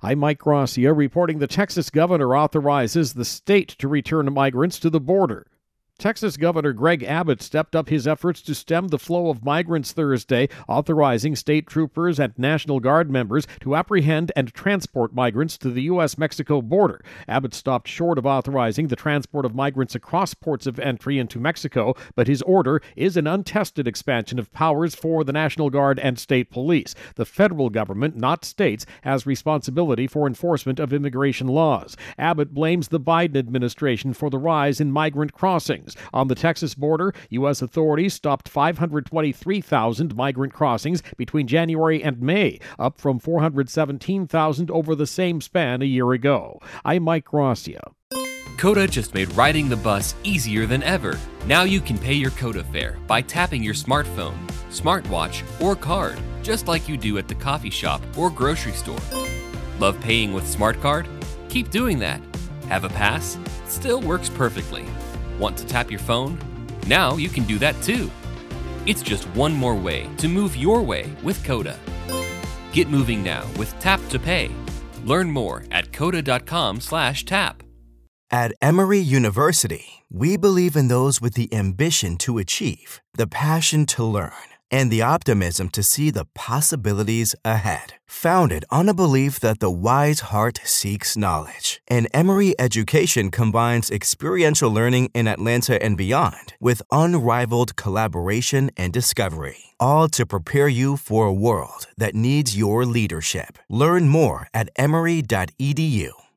I'm Mike Gracia reporting the Texas governor authorizes the state to return migrants to the border. Texas Governor Greg Abbott stepped up his efforts to stem the flow of migrants Thursday, authorizing state troopers and National Guard members to apprehend and transport migrants to the U.S.-Mexico border. Abbott stopped short of authorizing the transport of migrants across ports of entry into Mexico, but his order is an untested expansion of powers for the National Guard and state police. The federal government, not states, has responsibility for enforcement of immigration laws. Abbott blames the Biden administration for the rise in migrant crossings. On the Texas border, U.S. authorities stopped 523,000 migrant crossings between January and May, up from 417,000 over the same span a year ago. I'm Mike Gracia. Coda just made riding the bus easier than ever. Now you can pay your Coda fare by tapping your smartphone, smartwatch, or card, just like you do at the coffee shop or grocery store. Love paying with Smart Card? Keep doing that. Have a pass? Still works perfectly. Want to tap your phone? Now you can do that too. It's just one more way to move your way with Coda. Get moving now with Tap to Pay. Learn more at coda.com/tap. At Emory University, we believe in those with the ambition to achieve, the passion to learn, and the optimism to see the possibilities ahead. Founded on a belief that the wise heart seeks knowledge, and Emory education combines experiential learning in Atlanta and beyond with unrivaled collaboration and discovery, all to prepare you for a world that needs your leadership. Learn more at emory.edu.